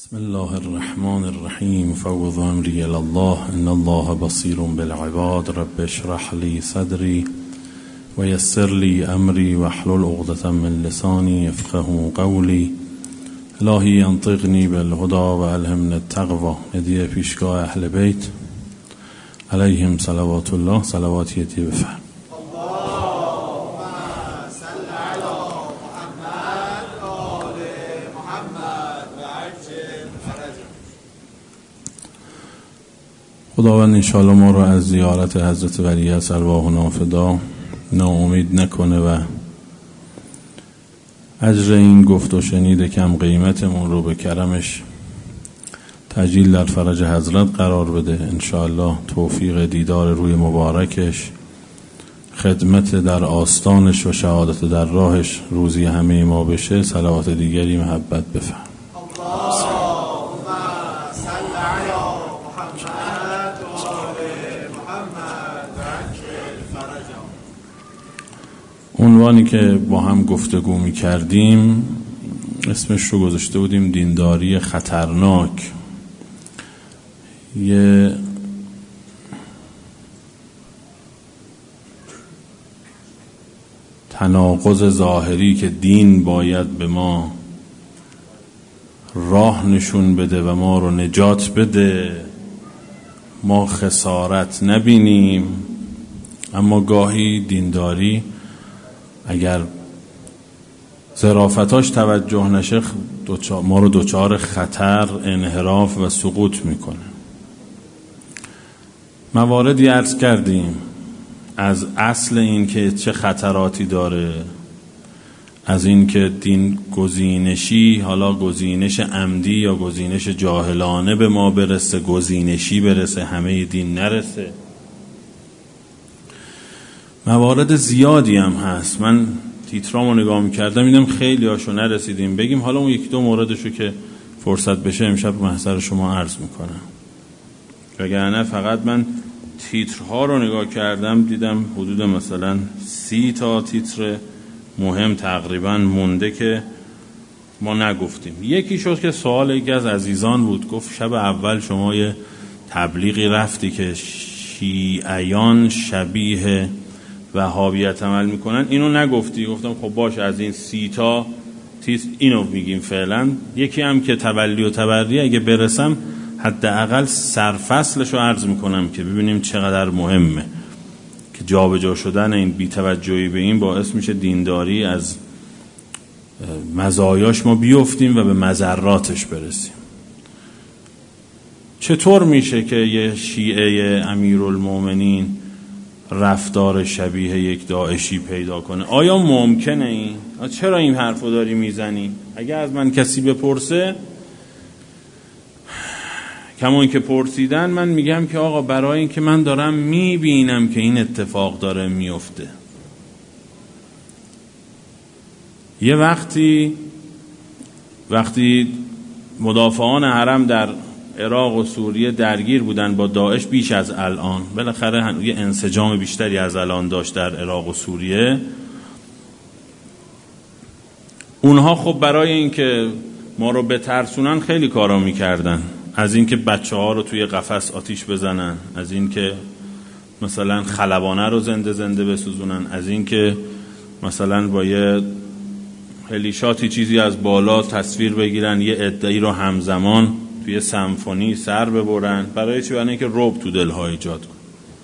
بسم الله الرحمن الرحیم فوض امری الی الله ان الله بصیر بالعباد رب اشرح لی صدری و یسر لی امری واحلل عقدة من لسانی یفقهوا قولی الهی انطقنی بالهدی و الهمنا التقوی. هدیه پیشگاه اهل بیت علیهم صلوات الله. صلواتی هدیه بفرم. خداوند انشاءالله ما رو از زیارت حضرت ولی ارواح نافدا ناامید نکنه و اجر این گفت و شنید کم قیمتمون رو به کرمش تجلیل در فرج حضرت قرار بده. انشاءالله توفیق دیدار روی مبارکش، خدمت در آستانش و شهادت در راهش روزی همه ما بشه. صلوات دیگری محبت بفهم. عنوانی که با هم گفتگو می کردیم اسمش رو گذاشته بودیم دینداری خطرناک. یه تناقض ظاهری که دین باید به ما راه نشون بده و ما رو نجات بده، ما خسارت نبینیم، اما گاهی دینداری اگر ظرافتاش توجه نشه ما رو دچار خطر، انحراف و سقوط میکنه. مواردی عرض کردیم از اصل این که چه خطراتی داره، از این که دین گزینشی، حالا گزینش عمدی یا گزینش جاهلانه به ما برسه، گزینشی برسه، همه دین نرسه. موارد زیادی هم هست. من تیترامو نگاه میکردم دیدم خیلی هاشو نرسیدیم بگیم، حالا اون یکی دو موردشو که فرصت بشه امشب محضر شما عرض میکنم. وگرنه فقط من تیترها رو نگاه کردم دیدم حدود مثلا 30 تا تیتر مهم تقریبا مونده که ما نگفتیم. یکی شد که سوال یکی از عزیزان بود، گفت شب اول شما یه تبلیغی رفتی که شیعیان شبیه وهابیت عمل میکنن، اینو نگفتی. گفتم خب باشه، از این 30 تا اینو میگیم فعلا. یکی هم که تولی و تبری اگه برسم حداقل سرفصلشو عرض میکنم که ببینیم چقدر مهمه که جابجا شدن این بی‌توجهی به این باعث میشه دینداری از مزایاش ما بیفتیم و به مضراتش برسیم. چطور میشه که یه شیعه امیرالمومنین رفتار شبیه یک داعشی پیدا کنه؟ آیا ممکنه این؟ چرا این حرفو داری میزنی؟ اگه از من کسی بپرسه، کمون که پرسیدن، من میگم که آقا برای این که من دارم میبینم که این اتفاق داره میفته. یه وقتی مدافعان حرم در عراق و سوریه درگیر بودن با داعش، بیش از الان، بالاخره یه انسجام بیشتری از الان داشت در عراق و سوریه، اونها خب برای اینکه ما رو بترسونن خیلی کارا میکردن، از اینکه بچه ها رو توی قفس آتیش بزنن، از اینکه مثلا خلبانه رو زنده بسوزونن، از اینکه مثلا با یه هلیشاتی چیزی از بالا تصویر بگیرن، یه عده‌ای رو همزمان توی سمفونی سر ببرن. برای چی؟ برای اینکه رعب تو دلها ایجاد کن.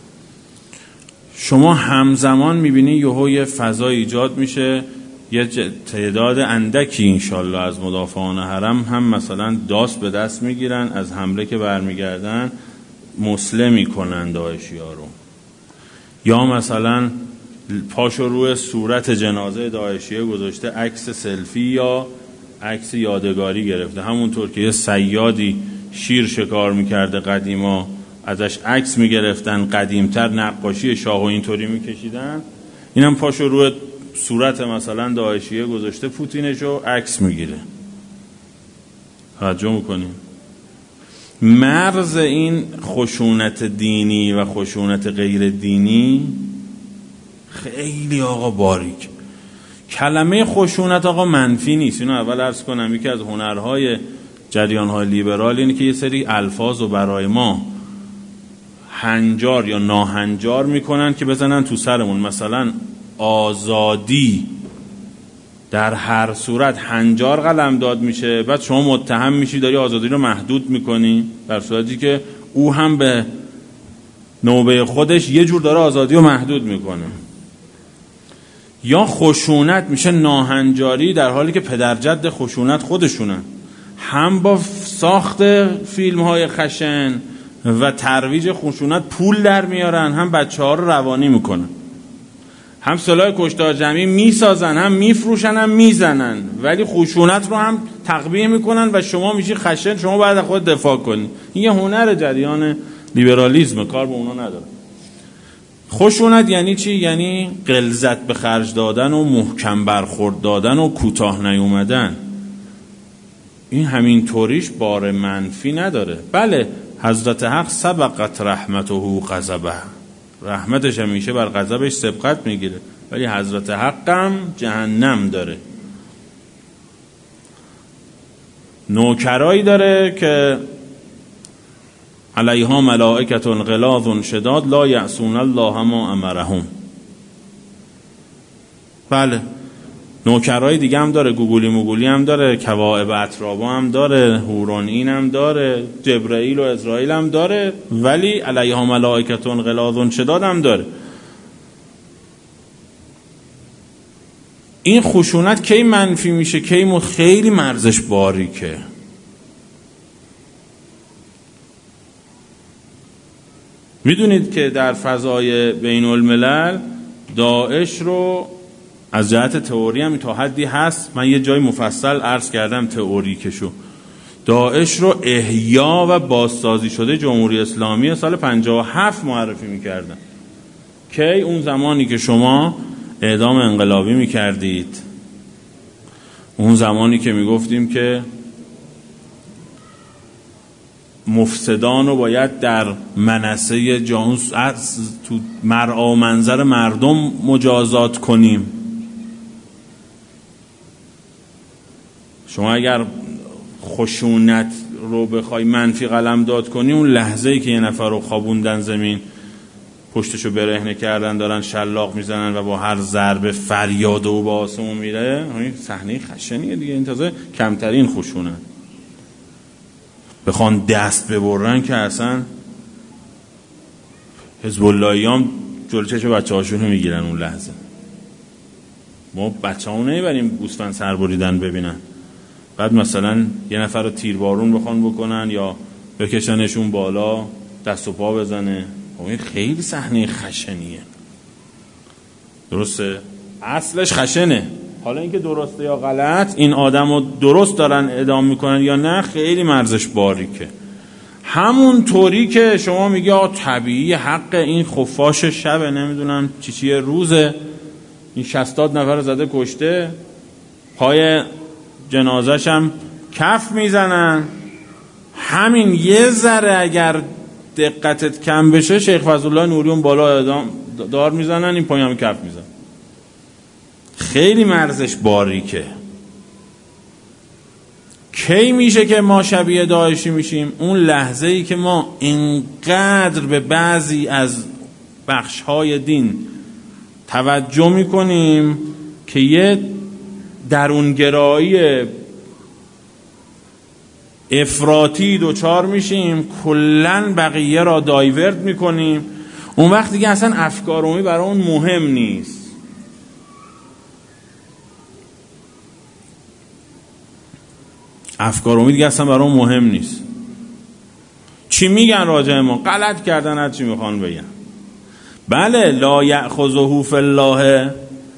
شما همزمان میبینی یه فضا ایجاد میشه، یه تعداد اندکی انشالله از مدافعان حرم هم مثلا داست به دست میگیرن، از حمله که برمیگردن مسلمی کنن داعشی ها رو، یا مثلا پاشو روی صورت جنازه داعشیه گذاشته عکس سلفی یا عکس یادگاری گرفته. همونطور که یه صیادی شیر شکار میکرده قدیما، ازش عکس میگرفتن، قدیمتر نقاشی شاه و اینطوری میکشیدن، اینم پاشو روی صورت مثلا داعشیه گذاشته پوتینشو عکس میگیره. توجه میکنیم مرز این خشونت دینی و خشونت غیر دینی خیلی آقا باریک. کلمه خشونت آقا منفی نیست، اینو اول عرض کنم. یکی از هنرهای جریان‌های لیبرال اینه که یه سری الفاظ رو برای ما هنجار یا ناهنجار میکنن که بزنن تو سرمون. مثلا آزادی در هر صورت هنجار قلمداد میشه، بعد شما متهم میشی داری آزادی رو محدود میکنی، در صورتی که او هم به نوبه خودش یه جور داره آزادی رو محدود میکنه. یا خشونت میشه ناهنجاری، در حالی که پدرجد خشونت خودشونن، هم با ساخت فیلم های خشن و ترویج خشونت پول در میارن، هم بچه ها رو روانی میکنن، هم سلاح کشتار جمعی میسازن، هم میفروشن، هم میزنن، ولی خشونت رو هم تقویه میکنن و شما میشی خشن، شما باید از خود دفاع کنی. این یه هنر جریان لیبرالیسم، کار به اونا نداره. خشونت یعنی چی؟ یعنی غلظت به خرج دادن و محکم برخورد دادن و کوتاه نیومدن. این همین طوریش بار منفی نداره. بله، حضرت حق سبقت رحمته غضبه، رحمتش همیشه بر غضبش سبقت میگیره، ولی حضرت حقم جهنم داره. نوکرایی داره که علیها ملائکة غلاظ شداد لا یعصون الله ما امرهم. بله، نوکرای دیگه هم داره، گوگولی موگولی هم داره، کواعب اترابا هم داره، هورون این هم داره، جبرائیل و اسرائیل هم داره، ولی علیها ملائکة غلاظ شداد هم داره. این خشونت کی منفی میشه؟ کی خیلی مرزش باریکه. میدونید که در فضای بین الملل داعش رو از جهت تئوری هم تا حدی هست، من یه جای مفصل عرض کردم تئوریکشو، داعش رو احیا و بازسازی شده جمهوری اسلامی سال 57 معرفی میکردن. کی؟ اون زمانی که شما اعدام انقلابی میکردید، اون زمانی که میگفتیم که مفسدان رو باید در منصه جانوس تو مرعا و منظر مردم مجازات کنیم. شما اگر خشونت رو بخوای منفی قلمداد کنی، اون لحظه‌ای که یه نفر رو خوابوندن زمین، پشتشو برهنه کردن، دارن شلاق میزنن و با هر ضربه فریاد و با آسمون میره، این صحنه خشنیه دیگه. این تازه کمترین خشونت. بخوان دست ببرن که اصلا حزب اللهیام جلوی چشم بچه‌هاشونو میگیرن اون لحظه. ما بچه‌هامون نمیبریم گوسفند سر بریدن ببینن، بعد مثلا یه نفر رو تیربارون بخوان بکنن یا بکشنشون بالا دست و پا بزنه. این خیلی صحنه خشنیه. درسته؟ اصلش خشنه. حالا اینکه درسته یا غلط، این آدم رو درست دارن اعدام میکنن یا نه، خیلی مرزش باریکه. همون طوری که شما میگی طبیعی حق این خفاش شبه، نمیدونم چیه روزه، این 60 نفر زده کشته، پای جنازش هم کف میزنن. همین یه ذره اگر دقتت کم بشه، شیخ فضلالله نوریون بالا اعدام دار میزنن، این پای هم کف میزنن. خیلی مرزش باریکه. کی میشه که ما شبیه داعشی میشیم؟ اون لحظه ای که ما اینقدر به بعضی از بخش‌های دین توجه میکنیم که یه درونگرایی افراطی دوچار میشیم، کلن بقیه را دایورت میکنیم. اون وقت دیگه اصلا افکار عمومی برای اون مهم نیست. افکار عمومی دیگه اصلا برای اون مهم نیست. چی میگن راجع ما؟ غلط کردن، هر چی میخوان بگن. بله، لا یأخذه فی الله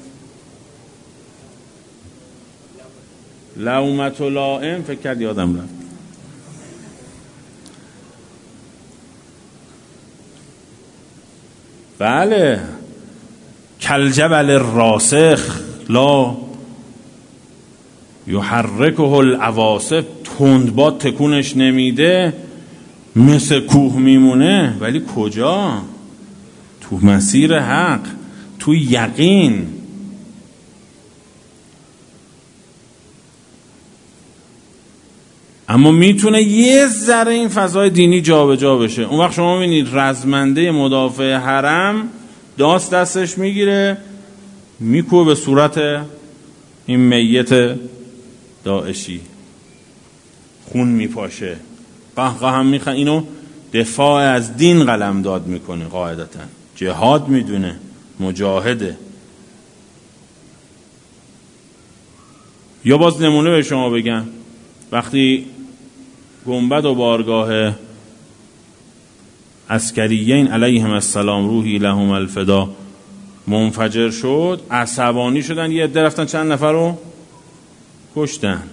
لومة لائم، فکر کرد یادم رفت. بله، کالجبل الراسخ لا یحرکه العواصف، تندباد تکونش نمیده، مثل کوه میمونه. ولی کجا؟ تو مسیر حق، تو یقین. اما میتونه یه ذره این فضای دینی جابجا بشه. اون وقت شما میبینید رزمنده مدافع حرم دستش میگیره میکوه به صورت این میت داعشی، خون میپاشه، قهقه هم میخواد. اینو دفاع از دین قلمداد میکنه، قاعدتا جهاد میدونه، مجاهده. یا باز نمونه به شما بگم، وقتی گنبد و بارگاه عسکریین علیهم السلام روحی لهم الفدا منفجر شد، عصبانی شدن، یه عده رفتن چند نفر رو کشتن.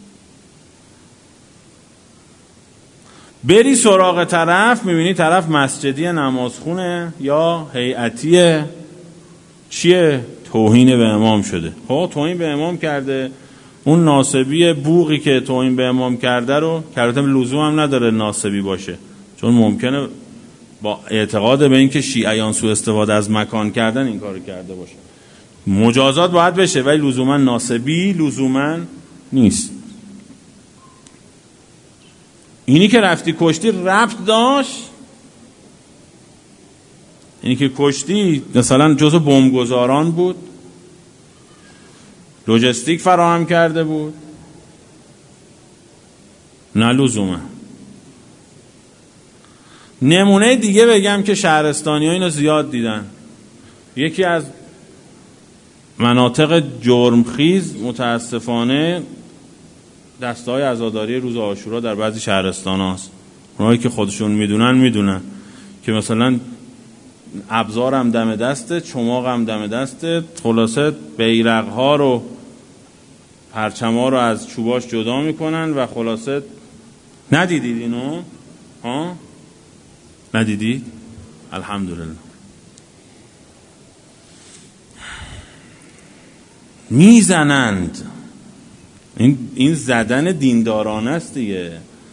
بری سراغ طرف میبینی طرف مسجدی نمازخونه یا هیئتیه، چیه؟ توهین به امام شده. خب توهین به امام کرده، اون ناسبی بوقی که توهین به امام کرده رو کرده، لزوم هم نداره ناسبی باشه، چون ممکنه با اعتقاد به این که شیعیان سوء استفاده از مکان کردن این کارو کرده باشه. مجازات باید بشه، ولی لزوما ناسبی لزوما نیست. اینی که رفتی کشتی ربط داشت، اینی که کشتی مثلا جزو بمبگذاران بود، لوجستیک فراهم کرده بود، نه لزوما. نمونه دیگه بگم که شهرستانی ها اینو زیاد دیدن. یکی از مناطق جرمخیز متاسفانه دسته‌های عزاداری روز عاشورا در بعضی شهرستان هاست. اونایی که خودشون میدونن که مثلا ابزار هم دم دسته، چماق هم دم دسته، خلاصه بیرق ها رو، پرچم ها رو از چوباش جدا میکنن و خلاصه ندیدید اینو؟ ها؟ ندیدید؟ الحمدلله. میزنند. این زدن دیندارانه است دیگه.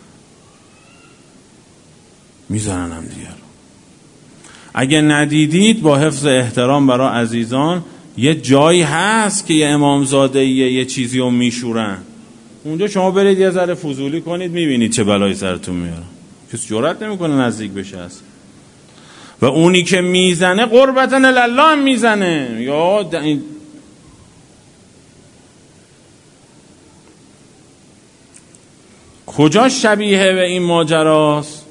میزنن هم دیگه. اگه ندیدید با حفظ احترام برای عزیزان، یه جایی هست که یه امامزاده یه چیزی رو میشورن، اونجا شما برید یه ذره فضولی کنید، میبینید چه بلایی سرتون میاره. کسی جرئت نمیکنه نزدیک بشه هست. و اونی که میزنه قربتا الله هم میزنه. یا کجا شبیه به این ماجراست؟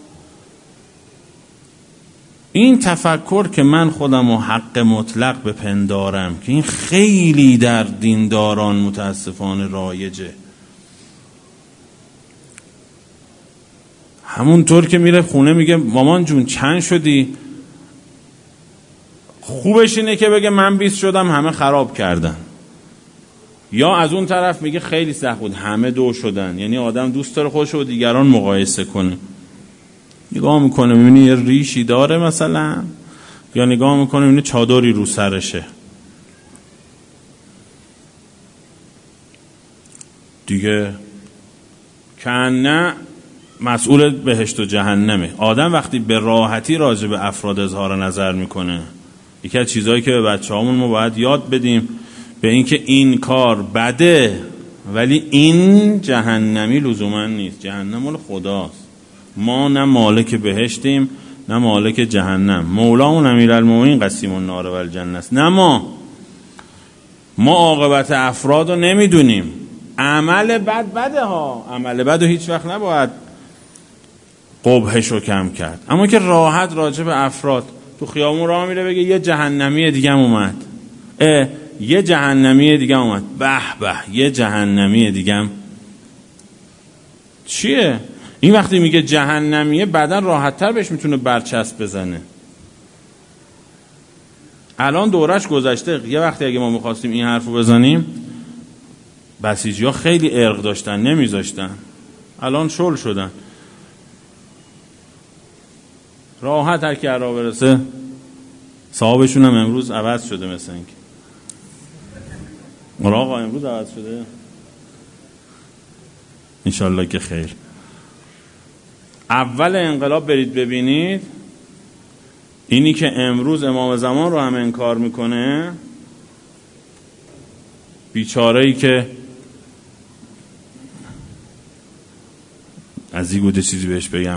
این تفکر که من خودم و حق مطلق بپندارم که این خیلی در دینداران متاسفانه رایجه. همونطور که میره خونه میگه مامان جون چند شدی؟ خوبش اینه که بگه من 20 شدم، همه خراب کردن. یا از اون طرف میگه خیلی سخت بود، همه 2 شدن. یعنی آدم دوست داره خودش و دیگران مقایسه کنه. نگاه میکنه میبینی یه ریشی داره مثلا، یا نگاه میکنه میبینی چادری رو سرشه دیگه، کنه مسئول بهشت و جهنمه. آدم وقتی به راحتی راجع به افراد اظهار نظر میکنه، یکی از چیزهایی که به بچه‌هامون ما باید یاد بدیم به این که این کار بده ولی این جهنمی لزوما نیست. جهنم مال خداست، ما نه مالک بهشتیم نه مالک جهنم. مولامون امیرالمومنین قسیم النار و الجنه است، نه ما عاقبت افراد رو نمیدونیم. عمل بد بده ها، عمل بد رو هیچ وقت نباید قبحش رو کم کرد. اما که راحت راجع به افراد تو خیابون راه میره بگه یه جهنمی دیگه اومد، یه جهنمی دیگه اومد، به به یه جهنمی دیگه چیه؟ این وقتی میگه جهنمیه بعداً راحت‌تر بهش میتونه برچسب بزنه. الان دورش گذشته. یه وقتی اگه ما میخواستیم این حرفو بزنیم، بسیجی‌ها خیلی ارق داشتن نمیذاشتن، الان شل شدن. راحت هر کی را برسه. صاحبشون هم امروز عوض شده مثل اینکه. آقا امروز عوض شده؟ انشالله که خیر. اول انقلاب برید ببینید، اینی که امروز امام زمان رو هم انکار میکنه، بیچاره‌ای که نزدیک بوده چیزی بهش بگم.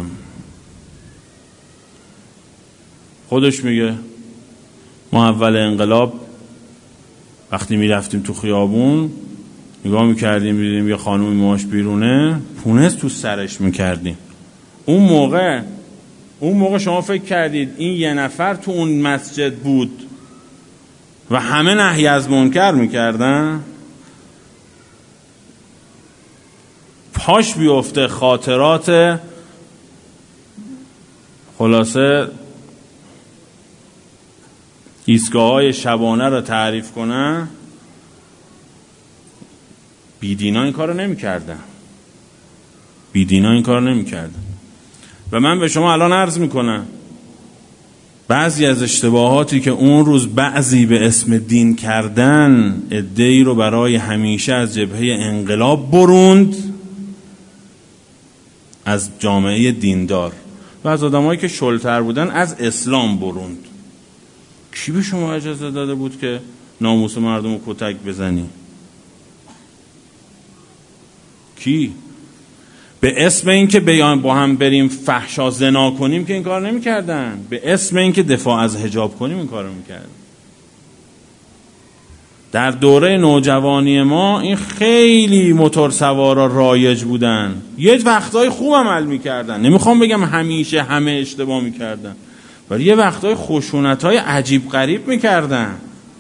خودش میگه ما اول انقلاب وقتی میرفتیم تو خیابون نگاه میکردیم میدیدیم یه خانومی ماش بیرونه، پونس تو سرش میکردیم. اون موقع شما فکر کردید این یه نفر تو اون مسجد بود و همه نهی از منکر میکردن؟ پاش بیفته خاطرات خلاصه ایستگاه‌های شبانه رو تعریف کنن، بیدینا این کارو نمی‌کردن. و من به شما الان عرض میکنم بعضی از اشتباهاتی که اون روز بعضی به اسم دین کردن، عده‌ای رو برای همیشه از جبهه انقلاب بروند، از جامعه دیندار، و از آدمایی که شلتر بودن از اسلام بروند. کی به شما اجازه داده بود که ناموس مردم رو کتک بزنی؟ کی؟ به اسم این که با هم بریم فحشا زنا کنیم که این کار نمی کردن. به اسم این که دفاع از حجاب کنیم این کار رو می کردن. در دوره نوجوانی ما این خیلی موتور سوارا رایج بودن، یه وقتای خوب عمل می کردن، نمیخوام بگم همیشه همه اشتباه می کردن، ولی یه وقتای خشونت‌های عجیب غریب می کردن.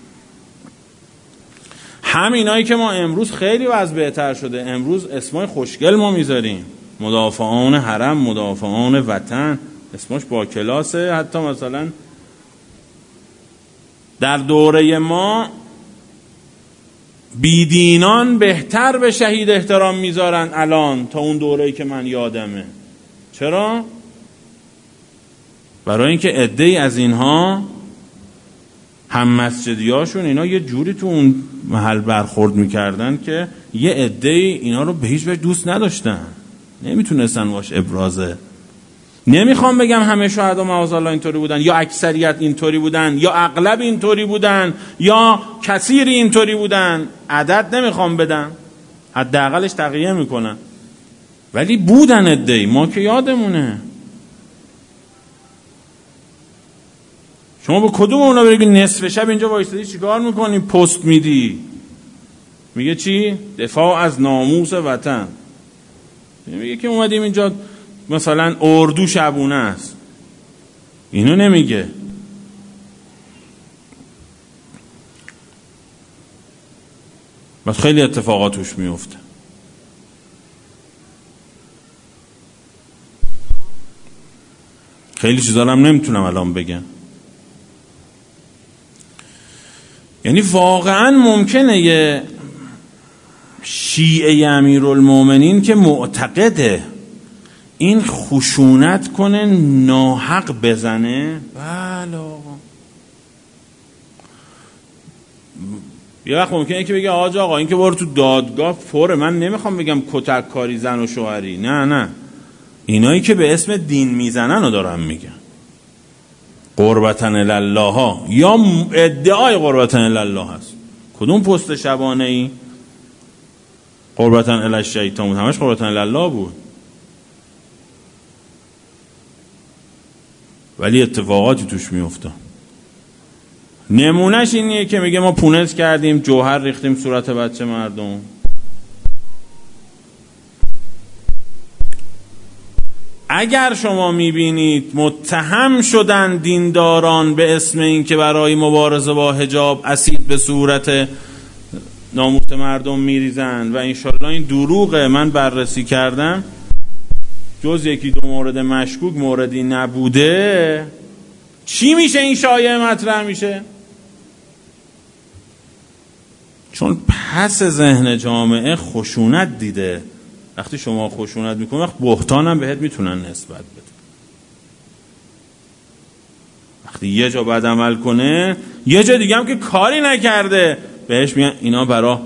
همینایی که ما امروز خیلی وضع بهتر شده، امروز اسمای خوشگل ما میذاریم، مدافعان حرم، مدافعان وطن، اسمش با کلاسه. حتی مثلا در دوره ما بیدینان بهتر به شهید احترام میذارن الان تا اون دوره‌ای که من یادمه. چرا؟ برای اینکه عده‌ای از اینها هم مسجدیاشون اینا یه جوری تو اون محل برخورد میکردن که یه عده‌ای اینا رو به هیچ وجه دوست نداشتن، نمیتونستن باش ابرازه. نمیخوام بگم همه شهدا معاذالله اینطوری بودن، یا اکثریت اینطوری بودن، یا اغلب اینطوری بودن، یا کثیر اینطوری بودن، عدد نمیخوام بدم، حداقلش تقیه میکنن، ولی بودن عده‌ای، ما که یادمونه. شما به کدوم اونا بگید نصف شب اینجا وایسادی چیکار میکنی؟ پست میدی، میگه چی؟ دفاع از ناموس وطن. میگه که اومدیم اینجا مثلا اردو شبونه است، اینو نمیگه. بس خیلی اتفاقات توش میفته. خیلی چیزا هم نمیتونم الان بگم. یعنی واقعا ممکنه یه شیعه امیرالمومنین که معتقده این خشونت کنه، ناحق بزنه، بله آقا، یه وقت ممکنه که بگه آقا این که برو تو دادگاه پره. من نمیخوام بگم کتک کاری زن و شوهری، نه، اینایی که به اسم دین میزنن رو دارم میگن. قربتن الله ها یا ادعای قربتن الله هست. کدوم پست شبانه ای؟ قربتن الی الشیطان بود، همش قربتن الله بود. ولی اتفاقاتی توش میفته. نمونهش اینیه که میگه ما پونس کردیم، جوهر ریختیم صورت بچه مردم. اگر شما میبینید متهم شدن دینداران به اسم این که برای مبارزه با حجاب اسید به صورت ناموس مردم میریزن و انشالله این دروغه، من بررسی کردم، جز یکی دو مورد مشکوک موردی نبوده، چی میشه این شایعه مطرح میشه؟ چون پس ذهن جامعه خشونت دیده. وقتی شما خشونت میکنی، وقت بهتان هم بهت میتونن نسبت بده. وقتی یه جا بد عمل کنه، یه جا دیگه هم که کاری نکرده بهش میگن اینا برا.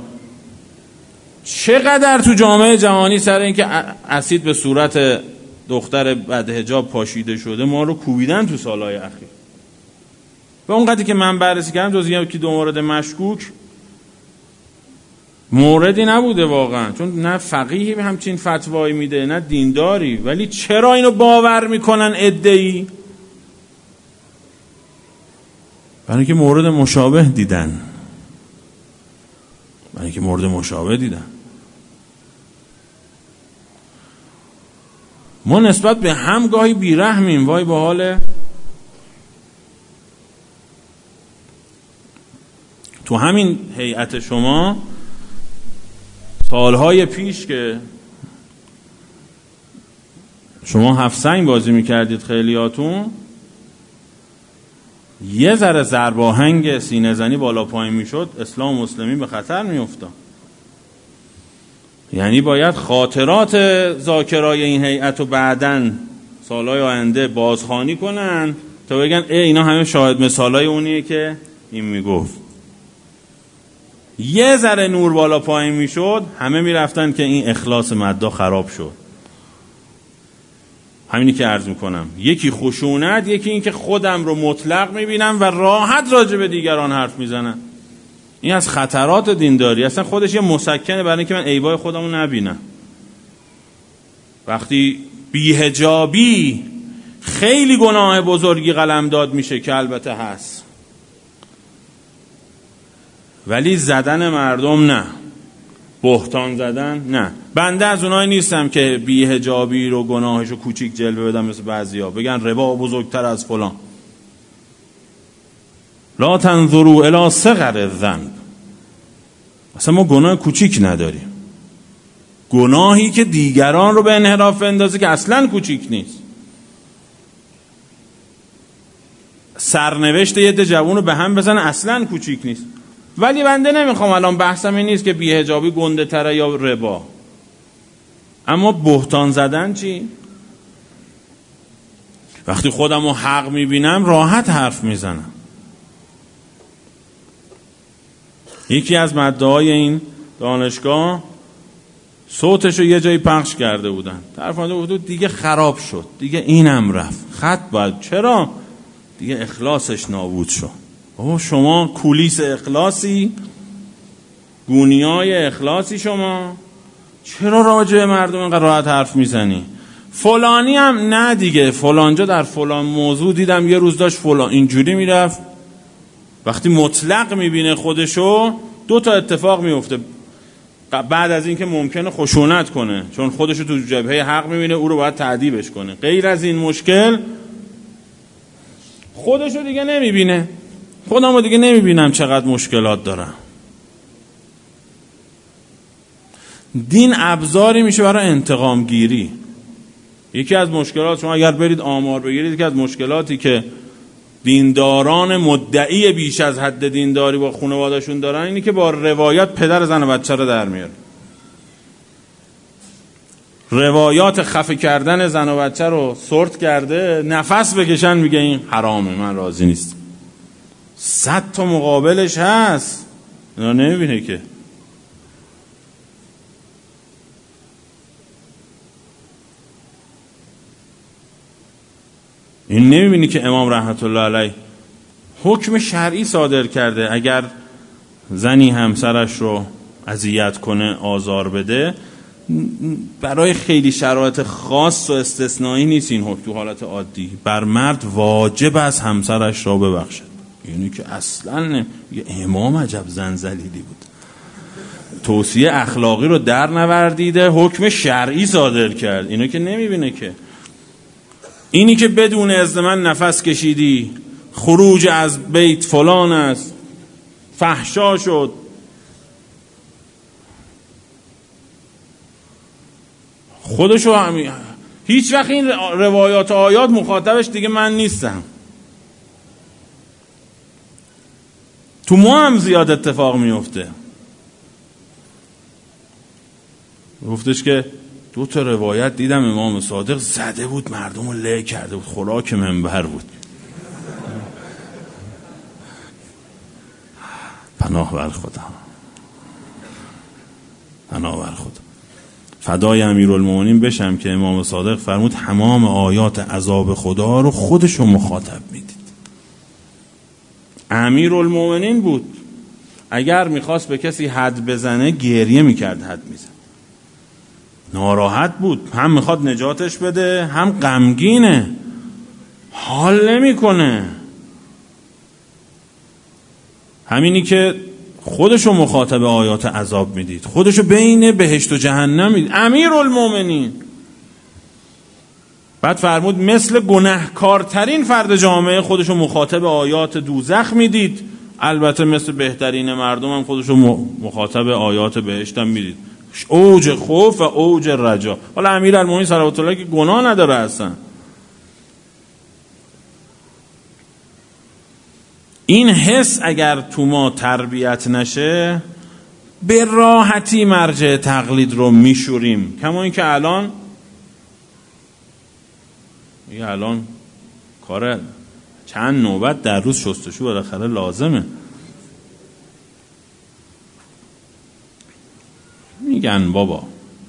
چقدر تو جامعه جهانی سر این که اسید به صورت دختر بدحجاب پاشیده شده ما رو کوبیدن تو سالهای اخیر. و اونقدری که من بررسی کردم جز یکی دو مورد مشکوک موردی نبوده واقعا، چون نه فقیهی همچین فتوایی میده نه دینداری، ولی چرا اینو باور میکنن عده‌ای؟ برای اینکه مورد مشابه دیدن. ما نسبت به هم گاهی بیرحمیم. وای با حال تو همین هیئت شما سالهای پیش که شما هفت سنگ بازی میکردید خیلیاتون، یه ذره ضرب آهنگ سینه زنی بالا پایین میشد، اسلام و مسلمین به خطر میافتاد. یعنی باید خاطرات ذاکرای این هیئت رو بعداً سالهای آینده بازخوانی کنن تا بگن اینا همه شاهد مثالای اونیه که این میگفت. یه ذره نور بالا پایین میشد، همه میرفتن که این اخلاص مدعا خراب شد. همینی که عرض میکنم، یکی خشونت، یکی این که خودم رو مطلق میبینم و راحت راجع به دیگران حرف میزنم. این از خطرات دینداری اصلا خودش یه مسکنه برای اینکه من عیبای خودمو نبینم. وقتی بی‌حجابی خیلی گناه بزرگی قلمداد میشه که البته هست، ولی زدن مردم نه، بهتان زدن نه. بنده از اونای نیستم که بی‌حجابی رو گناهشو کوچیک جلوه بدم مثل بعضیا بگن ربا بزرگتر از فلان. لا تنظروا الی صغر الذنب. اصلا ما گناه کوچیک نداریم، گناهی که دیگران رو به انحراف اندازه که اصلا کوچیک نیست. سرنوشت یه ده جوون رو به هم بزنه اصلا کوچیک نیست. ولی بنده نمیخوام الان بحثم این نیست که بی‌حجابی گنده تره یا ربا، اما بهتان زدن چی؟ وقتی خودم رو حق میبینم راحت حرف میزنم. یکی از مدعای این دانشگاه صوتشو یه جایی پخش کرده بودن، طرف آمده بود دیگه خراب شد، دیگه اینم رفت، خط باید. چرا؟ دیگه اخلاصش نابود شد. شما کولیس اخلاصی، گونیای اخلاصی، شما چرا راجع به مردم اینقدر راحت حرف میزنی؟ فلانی هم نه دیگه، فلانجا در فلان موضوع دیدم یه روز داشت فلان اینجوری میرفت. وقتی مطلق میبینه خودشو، دو تا اتفاق میفته. بعد از این که ممکنه خشونت کنه چون خودشو تو جبهه حق میبینه، او رو باید تعدیبش کنه. غیر از این مشکل خودشو دیگه نمیبینه. خودم رو دیگه نمیبینم چقدر مشکلات دارم. دین ابزاری میشه برای انتقام گیری. یکی از مشکلات، شما اگر برید آمار بگیرید، یکی از مشکلاتی که دینداران مدعی بیش از حد دینداری با خانواده‌شون دارن اینی که با روایات پدر زن و بچه رو در میاره. روایات خفه کردن زن و بچه رو سورت کرده، نفس بکشن میگه این حرامه، من راضی نیستم. 100 تا مقابلش هست، اینا نمیبینه که. این نمیبینی که امام رحمت الله علیه حکم شرعی صادر کرده اگر زنی همسرش رو اذیت کنه، آزار بده، برای خیلی شرایط خاص و استثنایی نیست این حکم. تو حالت عادی بر مرد واجب از همسرش را ببخشد. یعنی که اصلا یه امام عجب زنزلیلی بود، توصیه اخلاقی رو در نوردیده، حکم شرعی صادر کرد. اینو که نمیبینه که. اینی که بدون اذن من نفس کشیدی، خروج از بیت فلان است، فحشا شد، خودشو هیچ وقت این روایات و آیات مخاطبش دیگه من نیستم. تو ما هم زیاد اتفاق میفته. گفتش که 2 تا روایت دیدم امام صادق زده بود مردم رو له کرده بود، خوراک منبر بود. پناه بر خدا، پناه بر خدا. فدای امیرالمومنین بشم که امام صادق فرمود تمام آیات عذاب خدا رو خودشو مخاطب میدید. امیرالمومنین بود، اگر میخواست به کسی حد بزنه گریه میکرد حد میزن. ناراحت بود، هم میخواد نجاتش بده هم غمگینه، حال نمیکنه. همینی که خودشو مخاطب آیات عذاب میدید، خودشو بین بهشت و جهنم میدید، امیرالمومنین. بعد فرمود مثل گناهکارترین فرد جامعه خودشو مخاطب آیات دوزخ میدید، البته مثل بهترین مردم هم خودشو مخاطب آیات بهشت هم میدید. اوج خوف و اوج رجا. حالا امیرالمومنین صلوات الله که گناه نداره اصلا. این حس اگر تو ما تربیت نشه به راحتی مرجع تقلید رو میشوریم. کما این که الان کار چند نوبت در روز شستشو بالاخره لازمه. میگن بابا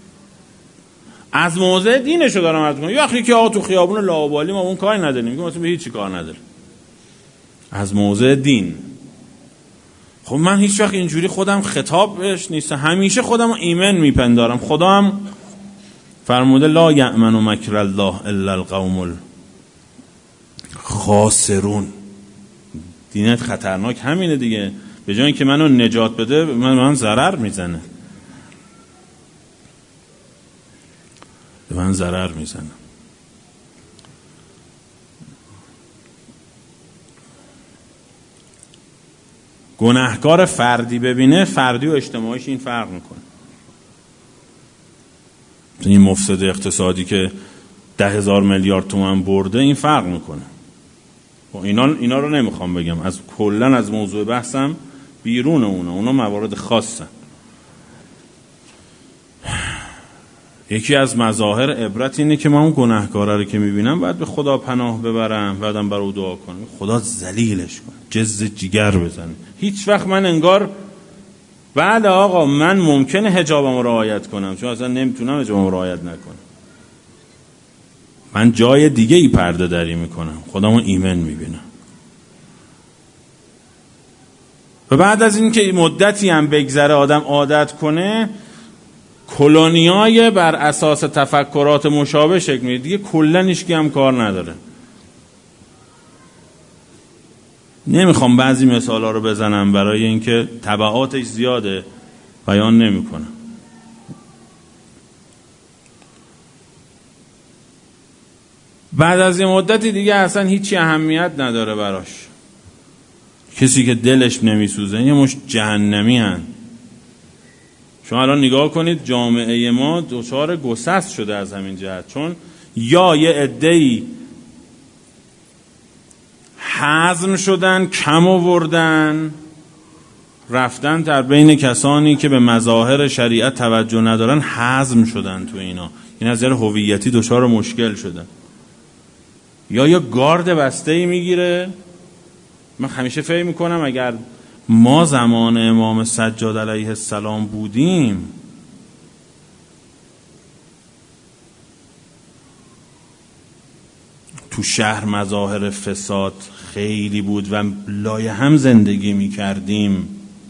از موضع دینشو دارم عرض میکنم. یه وقتی که آقا تو خیابون لاابالی ما اون کاری نداریم، میگم مثلا به هیچی کار نداره. از موضع دین. خب من هیچ وقت اینجوری خودم خطابش نیست، همیشه خودم ایمن میپندارم. خدا هم فرموده لا یأمن مکر الله الا القوم الخاسرون. دینت خطرناک همینه دیگه، به جای اینکه منو نجات بده من ضرر میزنه، به من ضرر میزنه. گناهکار فردی ببینه، فردی و اجتماعیش این فرق میکنه. این مفسد اقتصادی که 10,000 میلیارد تومان برده این فرق میکنه. اینا رو نمیخوام بگم، از کلن از موضوع بحثم بیرون اونا موارد خاصه. یکی از مظاهر عبرت اینه که من اون گناهکاره رو که میبینم باید به خدا پناه ببرم، بعدم برای او دعا کنم خدا ذلیلش کنه، جز جگر بزنه. هیچ وقت من انگار بعد آقا من ممکنه حجابم رو رعایت کنم، چون اصلا نمیتونم حجابم رو رعایت نکنم، من جای دیگه ای پرده دری میکنم، خودمو ایمن میبینم. و بعد از این که مدتی هم بگذره آدم عادت کنه، کلونیای بر اساس تفکرات مشابه شکل میگیره دیگه، کلا هیچکی هم کار نداره. نمیخوام بعضی مثالا رو بزنم برای اینکه تبعاتش زیاده، بیان نمیکنم. بعد از این مدتی دیگه اصلا هیچی اهمیت نداره براش. کسی که دلش نمیسوزه یه مش جهنمی هن. شما الان نگاه کنید جامعه ما دچار گسست شده از همین جهت، چون یا یه عده‌ای حزم شدن، کم آوردن، رفتن در بین کسانی که به مظاهر شریعت توجه ندارن، حزم شدن تو اینا، این از نظر هویتی دچار مشکل شدن. یا گارد بسته‌ای میگیره. من همیشه فکر میکنم اگر ما زمان امام سجاد علیه السلام بودیم، تو شهر مظاهر فساد خیلی بود و لایه هم زندگی میکردیم.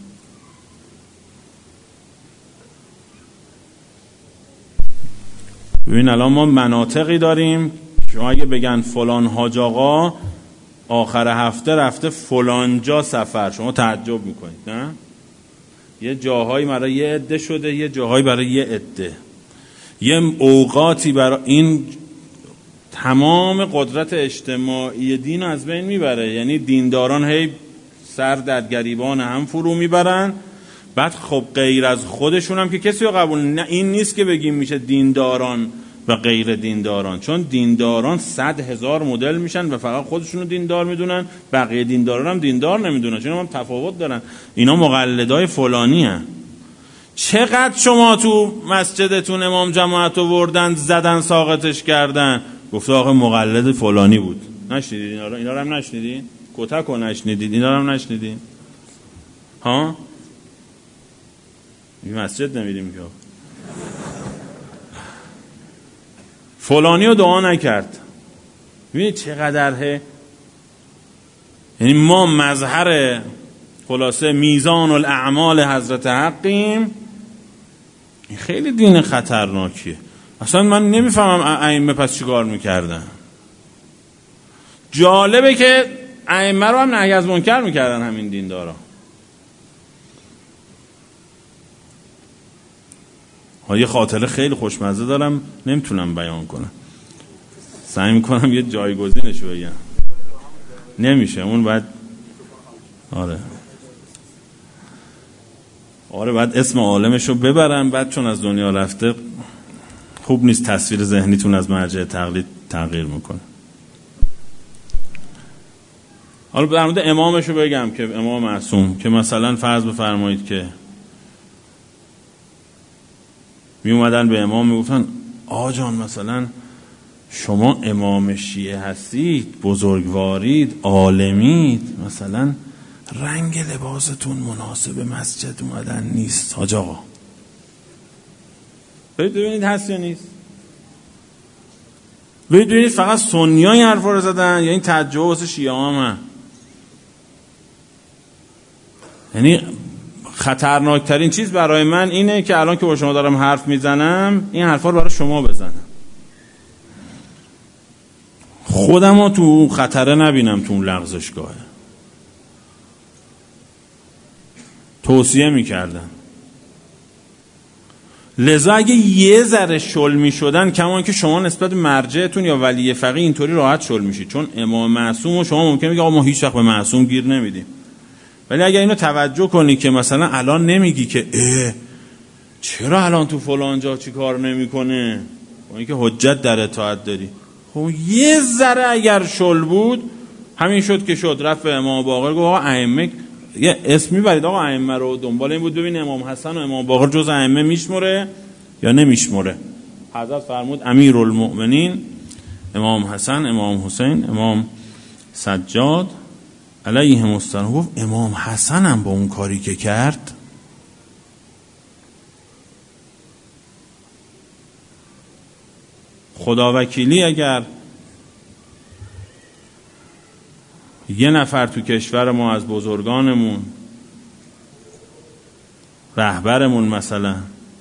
ببین الان ما مناطقی داریم شما اگه بگن فلان حاج آقا آخر هفته رفته فلان جا سفر، شما تعجب میکنید نه؟ یه جاهایی برای یه عده شده، یه جاهایی برای یه عده، یه اوقاتی برای این تمام قدرت اجتماعی دین از بین میبره. یعنی دینداران هی سر در گریبان هم فرو میبرن. بعد خب غیر از خودشون هم که کسی رو قبول نه، این نیست که بگیم میشه دینداران و غیر دینداران، چون دینداران 100,000 مدل میشن و فقط خودشونو دیندار میدونن، بقیه دینداران هم دیندار نمیدونن، چون هم تفاوت دارن. اینا مقلدای فلانی هن. چقدر شما تو مسجدتون امام جماعت آوردن زدن ساقطش کردن، گفته آقا مقلد فلانی بود. نشنیدین اینا رو هم نشنیدین؟ کتک رو نشنیدین؟ اینا رو هم نشنیدین؟ ها؟ این مسجد نمیدیم که فلانی رو دعا نکرد. ببینید چقدره. یعنی ما مظهر خلاصه میزان الاعمال حضرت حقیم. این خیلی دین خطرناکیه. اصلا من نمیفهمم ائمه پس چیکار میکردن. جالبه که ائمه رو هم نهی از منکر میکردن همین دیندارا. یه خاطره خیلی خوشمزه دارم، نمیتونم بیان کنم، سعی میکنم یه جایگزینشو بگم، نمیشه، اون باید آره بعد اسم عالمشو ببرم، بعد چون از دنیا رفته خوب نیست تصویر ذهنیتون از مرجع تقلید تغییر میکنه. حالا در مورد امامشو بگم که امام معصوم، که مثلا فرض بفرمایید که می اومدن به امام میگفتن آقا جان مثلا شما امام شیعه هستید، بزرگوارید، عالمید، مثلا رنگ لباستون مناسب مسجد اومدن نیست حاج آقا. برید ببینید هست یا نیست. برید ببینید فقط سنی ها این حرفا رو زدن یا این تعجب واسه شیعه هم. یعنی خطرناکترین چیز برای من اینه که الان که با شما دارم حرف میزنم این حرفا رو برای شما بزنم، خودم رو تو خطره نبینم، تو اون لغزشگاهه. توصیه میکردم. لذا اگه یه ذره شل میشدن، کما که شما نسبت به مرجعتون یا ولی فقیه اینطوری راحت شل میشید، چون امام معصوم و شما ممکنه بگید آقا ما هیچ وقت به معصوم گیر نمیدیم. ولی اگر اینو توجه کنی که مثلا الان نمیگی که چرا الان تو فلان جا چی کار نمیکنه، با اینکه حجت در اطاعت داری، خب یه ذره اگر شل بود همین شد که شد. رفت به امام باقر گفت آقا ائمه، یه اسم میبرید آقا ائمه رو، دنبال این بود ببین امام حسن و امام باقر جز ائمه میشمره یا نمیشمره. حضرت فرمود امیرالمؤمنین امام حسن، امام حسین، امام سجاد علیهم السلام. گفت امام حسن هم با اون کاری که کرد خدا وکیلی اگر یه نفر تو کشور ما از بزرگانمون، رهبرمون مثلا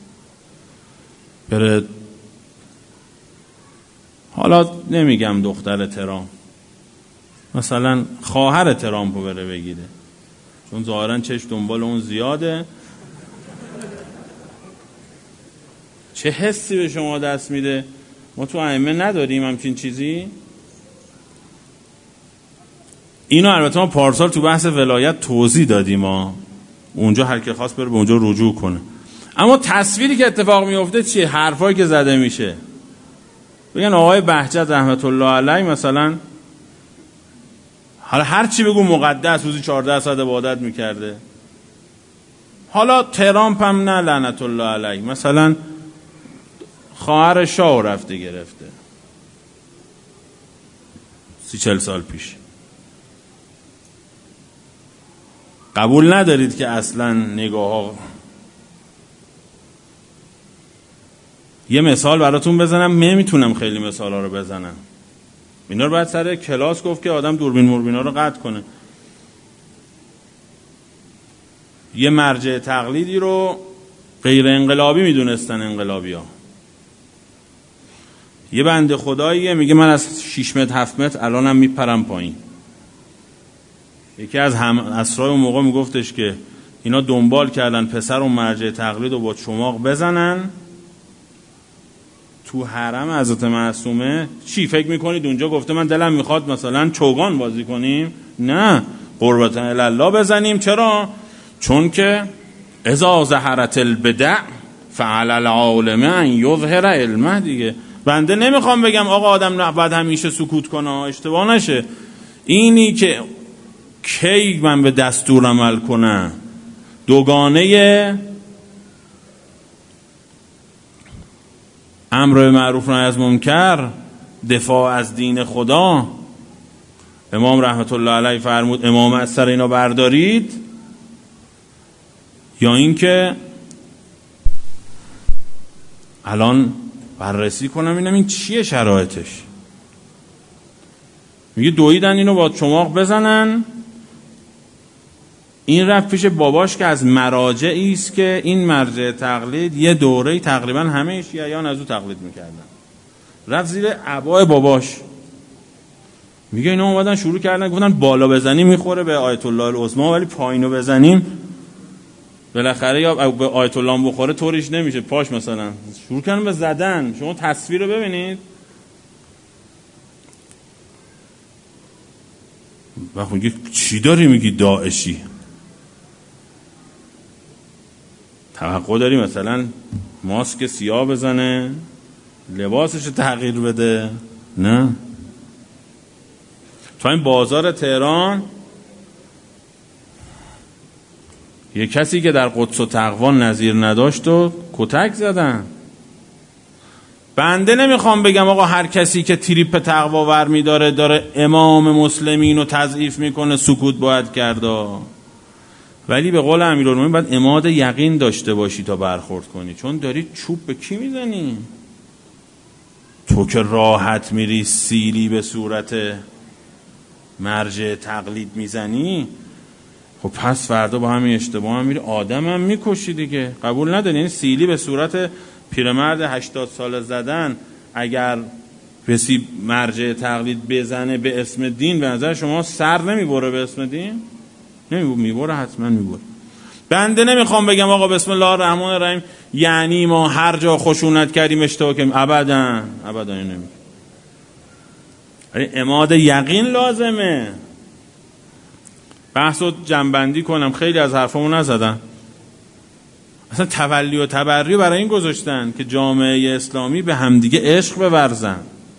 بره، حالا نمیگم دختر ترامپ، مثلا خواهر ترامپو بره بگیره، چون ظاهرا چش دنبال اون زیاده، چه حسی به شما دست میده؟ ما تو ائمه نداریم همچین چیزی. اینو البته ما پارسال تو بحث ولایت توضیح دادیم، اونجا هر کی خواست بره به اونجا رجوع کنه. اما تصویری که اتفاق میفته چیه؟ حرفایی که زده میشه. بگن آقای بهجت رحمت الله علیه مثلا، حالا هر چی بگو مقدس، روزی 14 ساعت عبادت میکرده. حالا ترامپ هم نه لعنت الله علیه، مثلا خواهر شاه رفته گرفته 30-40 سال پیش. قبول ندارید که اصلا نگاه ها. یه مثال براتون بزنم، نمیتونم خیلی مثال ها رو بزنم، اینا رو باید سر کلاس گفت که آدم دوربین موربینا رو قطع کنه. یه مرجع تقلیدی رو غیر انقلابی میدونستن انقلابی ها. یه بنده خداییه میگه من از 6 متر 7 متر الانم میپرم پایین. یکی از اسرای اون موقع میگفتش که اینا دنبال کردن پسر اون مرجع تقلید رو با چماق بزنن تو حرم حضرت معصومه. چی فکر میکنید اونجا گفته من دلم میخواد مثلا چوگان بازی کنیم؟ نه، قربتن الله بزنیم. چرا؟ چون که اذا ظهرت البدع فعل العالم ان یظهر علمه. دیگه بنده نمیخوام بگم آقا آدم باید همیشه سکوت کنه، اشتباه نشه. اینی که کی من به دستور عمل کنم، دوگانه امر معروف نهی از منکر، دفاع از دین خدا. امام رحمت الله علیه فرمود امام از سر اینا بردارید، یا این که الان بررسی کنم اینم این چیه شرایطش. میگه دویدن اینو با چماق بزنن این رفت پیش باباش که از مراجعی است که این مرجع تقلید یه دوره تقریبا همه شیعیان از او تقلید میکردن. رفت زیر عبای باباش، میگه اینا اومدن شروع کردن گفتن بالا بزنیم میخوره به آیت الله العظمی، ولی پایینو بزنیم بالاخره یا به آیت الله بخوره طوریش نمیشه، پاش مثلا. شروع کردن به زدن. شما تصویر رو ببینید. وقت میگه چی داری میگی داعشی؟ توقع داری مثلا ماسک سیاه بزنه، لباسش رو تغییر بده؟ نه. تو این بازار تهران یه کسی که در قدس و تقوا نظیر نداشت و کتک زدن. بنده نمیخوام بگم آقا هر کسی که تریپ تقوا ور میداره داره امام مسلمین رو تضعیف میکنه سکوت باید کرد، ولی به قول امیرالمومنین باید عماد یقین داشته باشی تا برخورد کنی، چون داری چوب به کی میزنی؟ تو که راحت میری سیلی به صورت مرجع تقلید میزنی، خب پس فردا با همین اشتباه هم میری آدم هم میکشی دیگه. قبول نداری؟ یعنی سیلی به صورت پیرمرد 80 ساله زدن اگر کسی مرجع تقلید بزنه به اسم دین، به نظر شما سر نمیبره به اسم دین؟ میبره، حتما میبره. بنده نمیخوام بگم آقا بسم الله الرحمن الرحیم یعنی ما هر جا خشونت کردیم اشتباه کردیم، ابدا نمیگم. عماد یقین لازمه. بحثو جنبندی کنم، خیلی از حرفامو نزدم. اصلا تولی و تبری برای این گذاشتن که جامعه اسلامی به همدیگه عشق بورزن،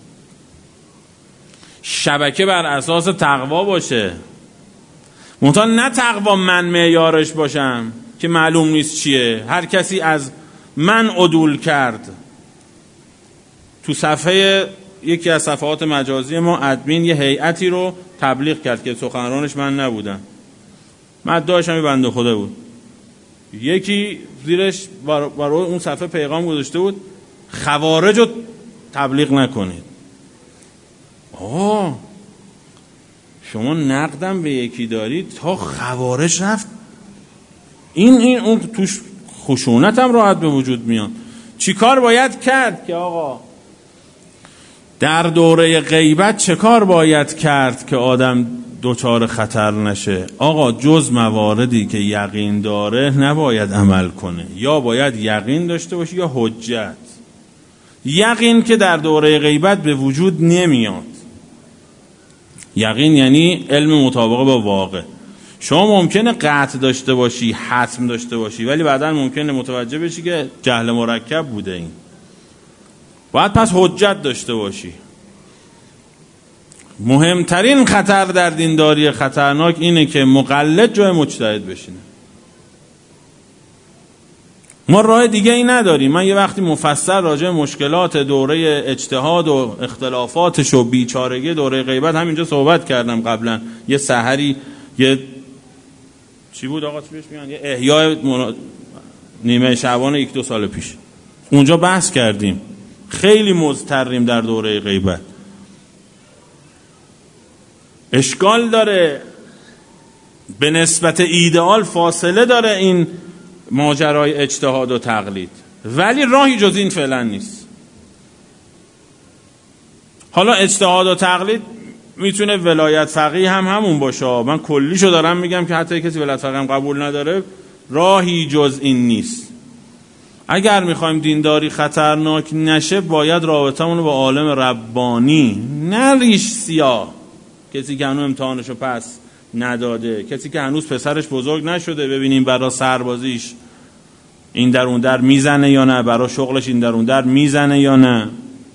شبکه بر اساس تقوا باشه، منتها نه تقوا من معیارش باشم که معلوم نیست چیه. هر کسی از من عدول کرد. تو صفحه یکی از صفحات مجازی ما ادمین یه هیئتی رو تبلیغ کرد که سخنرانش من نبودم، مدعاش هم بنده خدا بود. یکی زیرش برای اون صفحه پیغام گذاشته بود خوارج رو تبلیغ نکنید. شما نقدم به یکی دارید تا خوارج رفت، این اون توش خشونت هم راحت به وجود میاد. چی کار باید کرد که آقا در دوره غیبت چه کار باید کرد که آدم دوچار خطر نشه؟ آقا جز مواردی که یقین داره نباید عمل کنه، یا باید یقین داشته باشه یا حجت. یقین که در دوره غیبت به وجود نمیاد. یقین یعنی علم مطابق با واقع. شما ممکنه قطع داشته باشی، حتم داشته باشی، ولی بعدا ممکنه متوجه بشی که جهل مرکب بوده. این باید پس حجت داشته باشی. مهمترین خطر در دینداری خطرناک اینه که مقلد جای مجتهد بشینه. ما راه دیگه ای نداریم. من یه وقتی مفصل راجع به مشکلات دوره اجتهاد و اختلافاتش و بیچارگی دوره غیبت همینجا صحبت کردم قبلا. یه سحری یه چی بود آقا چی بهش میگن، یه احیاء نیمه شعبان 1-2 سال پیش اونجا بحث کردیم. خیلی مضطریم در دوره غیبت. اشکال داره، به نسبت ایدئال فاصله داره این ماجرای اجتهاد و تقلید، ولی راهی جز این فعلا نیست. حالا اجتهاد و تقلید میتونه ولایت فقیه هم همون باشه. من کلیشو دارم میگم که حتی کسی ولایت فقیه هم قبول نداره، راهی جز این نیست. اگر میخوایم دینداری خطرناک نشه باید رابطمون با عالم ربانی، نه ریش سیاه، کسی که هنوز امتحانشو پس نداده، کسی که هنوز پسرش بزرگ نشده ببینیم برای سربازیش این در اون در میزنه یا نه، برای شغلش این در اون در میزنه یا نه.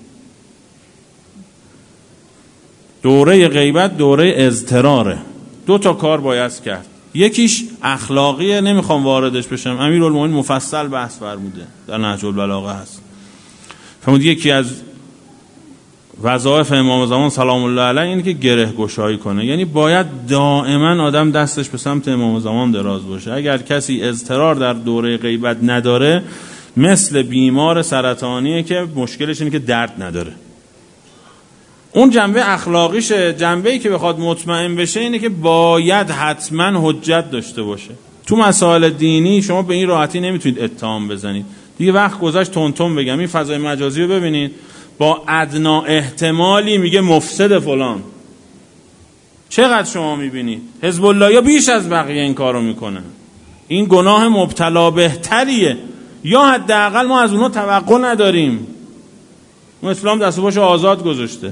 دوره غیبت دوره اضطراره. 2 تا کار باید کرد. یکیش اخلاقیه، نمیخوام واردش بشم، امیرالمومنین مفصل بحث فرموده در نهج البلاغه هست. فرمود یکی از وظایف امام زمان سلام الله علیه اینه که گره گشایی کنه، یعنی باید دائما آدم دستش به سمت امام زمان دراز باشه. اگر کسی اضطرار در دوره غیبت نداره مثل بیمار سرطانیه که مشکلش اینه که درد نداره. اون جنبه اخلاقیشه. جنبه‌ای که بخواد مطمئن بشه اینه که باید حتما حجت داشته باشه. تو مسائل دینی شما به این راحتی نمیتونید اتهام بزنید. دیگه وقت گذاشت تونتون بگم. این فضای مجازی رو ببینید، با ادنا احتمالی میگه مفسد فلان. چقدر شما میبینید حزب الله یا بیش از بقیه این کارو میکنن. این گناه مبتلا بهتریه، یا حداقل ما از اونها توقع نداریم. اون اسلام دست و پاشو آزاد گذاشته.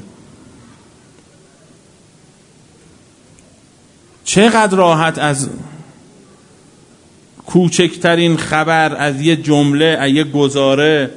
چقدر راحت از کوچکترین خبر، از یه جمله، از یه گزاره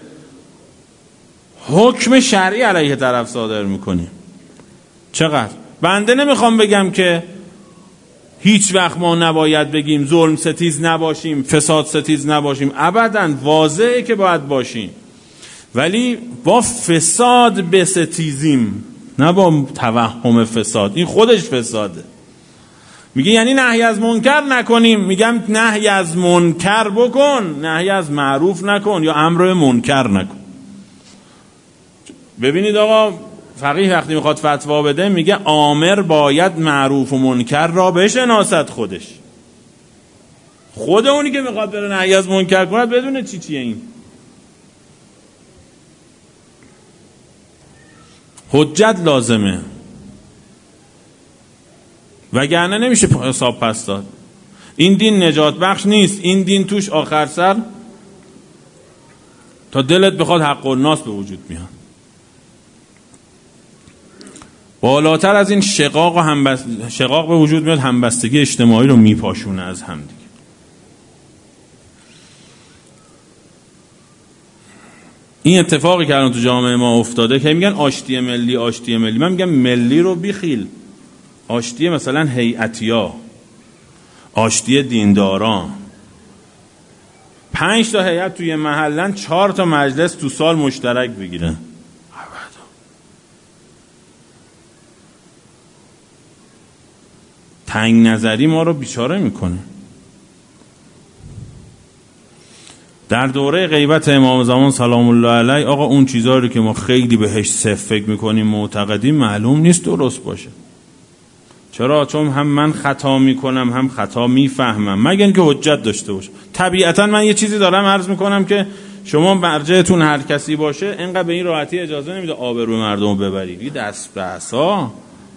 حکم شرعی علیه طرف صادر میکنیم. چقدر. بنده نمیخوام بگم که هیچ وقت ما نباید بگیم ظلم ستیز نباشیم، فساد ستیز نباشیم. ابداً واضحه که باید باشیم، ولی با فساد بستیزیم، نه با توهم فساد. این خودش فساده. میگه یعنی نهی از منکر نکنیم. میگم نهی از منکر بکن، نهی از معروف نکن یا امر منکر نکن. ببینید آقا، فقیه وقتی میخواد فتوا بده میگه آمر باید معروف و منکر را بشناسد خودش. خود اونی که میخواد بره نهی از منکر کند بدونه چیه این. حجت لازمه، وگرنه نمیشه حساب پس داد. این دین نجات بخش نیست. این دین توش آخر سر تا دلت بخواد حق الناس به وجود میاد. بالاتر از این شقاق به وجود میاد، همبستگی اجتماعی رو میپاشونه از هم دیگه. این اتفاقی که الان تو جامعه ما افتاده که میگن آشتی ملی، آشتی ملی. من میگم ملی رو بیخیل. آشتی مثلا هیئتیا، آشتی دینداران. 5 تا هیئت توی محلن، 4 تا مجلس تو سال مشترک بگیرن. تنگ نظری ما رو بیچاره میکنه. در دوره غیبت امام زمان سلام الله علیه، آقا اون چیزایی رو که ما خیلی بهش صفر فکر میکنیم، معتقدیم، معلوم نیست درست باشه. چرا؟ چون هم من خطا میکنم هم خطا میفهمم، مگر اینکه حجت داشته باشه. طبیعتا من یه چیزی دارم عرض میکنم که شما مرجعتون هر کسی باشه اینقدر به این راحتی اجازه نمیده آبروی مردم رو ببرید. این دست به عصا،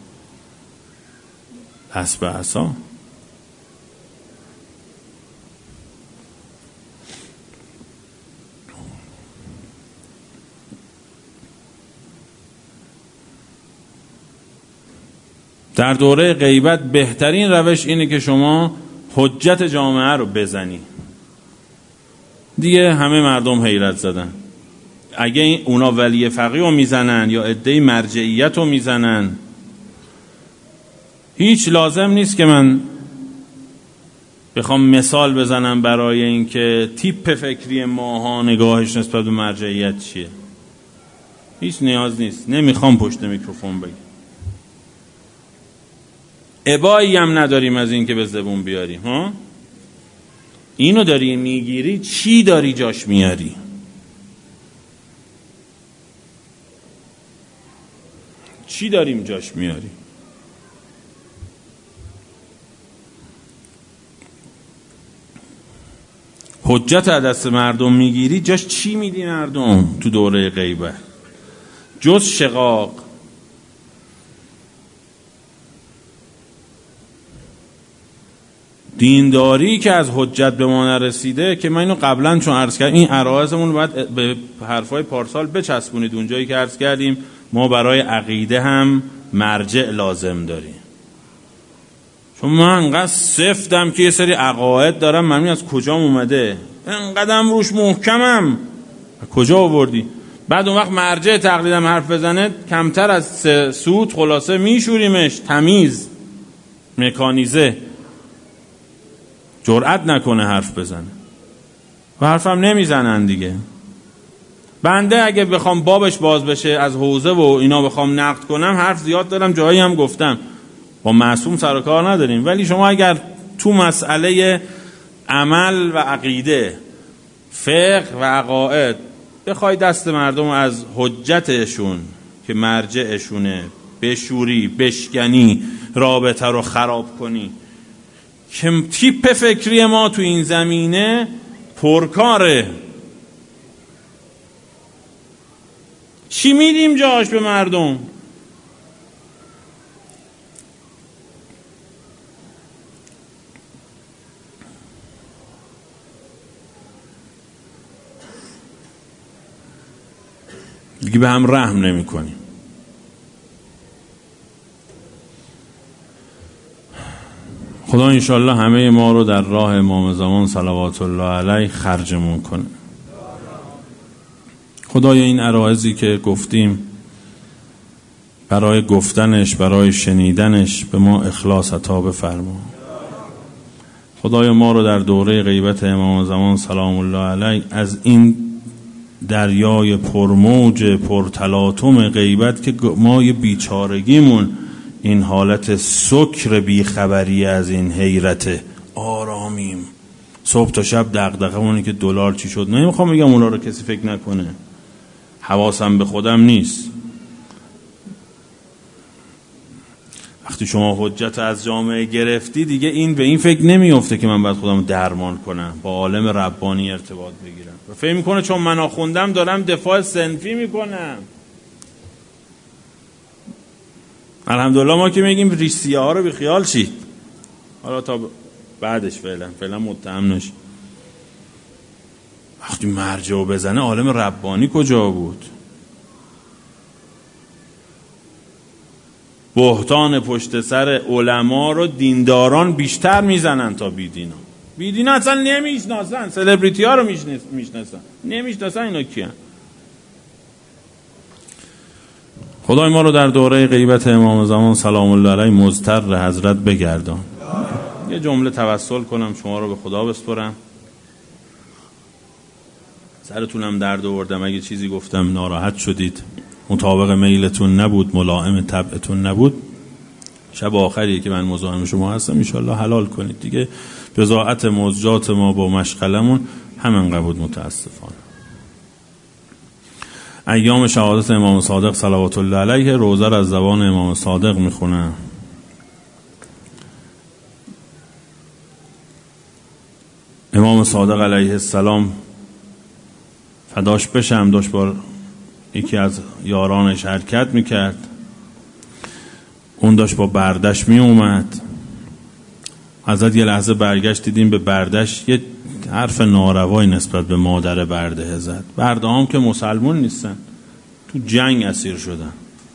دست به عصا. در دوره غیبت بهترین روش اینه که شما حجت جامعه رو بزنی. دیگه همه مردم حیرت زدن. اگه اونا ولی فقیه رو میزنن یا عده مرجعیت رو میزنن، هیچ لازم نیست که من بخوام مثال بزنم برای اینکه تیپ فکری ماها نگاهش نسبت به مرجعیت چیه. هیچ نیاز نیست. نمیخوام پشت میکروفون بگم. ابایی هم نداریم از این که به زبون بیاریم. ها؟ اینو داری میگیری، چی داری جاش میاری؟ چی داریم جاش میاری؟ حجت از دست مردم میگیری، جاش چی میدی مردم تو دوره غیبت؟ جز شقاق. دینداری که از حجت به ما نرسیده، که من اینو قبلا چون عرض کردم، این عرایزمون باید به حرفای پارسال بچسبونید. اونجایی که عرض کردیم ما برای عقیده هم مرجع لازم داریم. چون من انقدر سفتم که یه سری عقاید دارم، من از کجا اومده؟ انقدرم روش محکمم، کجا آوردی؟ بعد اون وقت مرجع تقلیدم حرف بزنه، کمتر از 3 سوت خلاصه میشوریمش، تمیز، مکانیزه، جرأت نکنه حرف بزنه و حرفم نمیزنن دیگه. بنده اگه بخوام بابش باز بشه از حوزه و اینا بخوام نقد کنم، حرف زیاد دارم، جایی هم گفتم با معصوم سر و کار نداریم. ولی شما اگر تو مسئله عمل و عقیده، فقه و عقاید بخوای دست مردم از حجتشون که مرجعشونه بشوری، بشکنی، رابطه رو خراب کنی. که تیپ فکری ما تو این زمینه پرکاره. چی میدیم جاش به مردم؟ دیگه به هم رحم نمی کنیم. خدا انشالله همه ما رو در راه امام زمان صلوات الله علیه خرجمون کنه. خدای این عرایضی که گفتیم برای گفتنش، برای شنیدنش به ما اخلاص عطا بفرما. خدای ما رو در دوره غیبت امام زمان سلام الله علیه از این دریای پرموج پرتلاطم غیبت که ما یه بیچارگیمون این حالت سکر بیخبری از این حیرت آرامیم، صبح تا شب دغدغه‌مونه که دلار چی شد. نمیخوام بگم اونا رو کسی فکر نکنه، حواسم به خودم نیست. وقتی شما حجت از جامعه گرفتی دیگه این به این فکر نمیفته که من باید خودم درمان کنم، با عالم ربانی ارتباط بگیرم و فکر میکنه چون من آخوندم دارم دفاع صنفی میکنم. الحمدلله ما که میگیم ریسیه ها رو بیخیال شید، حالا تا بعدش فعلا متهم نشید. وقتی مرجع بزنه عالم ربانی کجا بود؟ بهتان پشت سر علما رو دینداران بیشتر میزنن تا بیدینا. بیدینا اصلا نمیشناسن، سلبریتی ها رو میشناسن، نمیشناسن اینا کیان. خدای ما رو در دوره غیبت امام زمان سلام الله علیه مضطر حضرت بگردان. یه جمله توسل کنم شما رو به خدا بسپرم. سرتونم درد آوردم، اگه چیزی گفتم ناراحت شدید، مطابق میلتون نبود، ملائم طبعتون نبود، شب آخریه که من مزاحم شما هستم، انشالله حلال کنید دیگه. بضاعت موجات ما با مشغلمون همین بود متاسفانه. ایام شهادت امام صادق صلوات الله علیه روزه را از زبان امام صادق میخونم. امام صادق علیه السلام فداش بشم داشت با یکی از یارانش حرکت میکرد، اون داشت با بردش میومد. حضرت یه لحظه برگشت، دیدیم به بردش یه حرف ناروایی نسبت به مادر برده زد. برده هم که مسلمون نیستن، تو جنگ اسیر شدن.